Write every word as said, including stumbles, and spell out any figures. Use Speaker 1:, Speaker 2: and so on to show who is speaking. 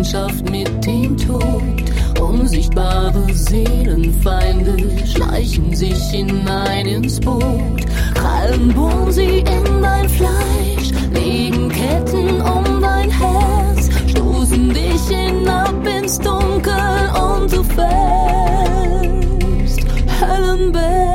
Speaker 1: Freundschaft mit dem Tod. Unsichtbare Seelenfeinde schleichen sich hinein ins Boot. Krallen bohren sie in dein Fleisch, legen Ketten um dein Herz, stoßen dich hinab ins Dunkel und du fällst Höllenberg.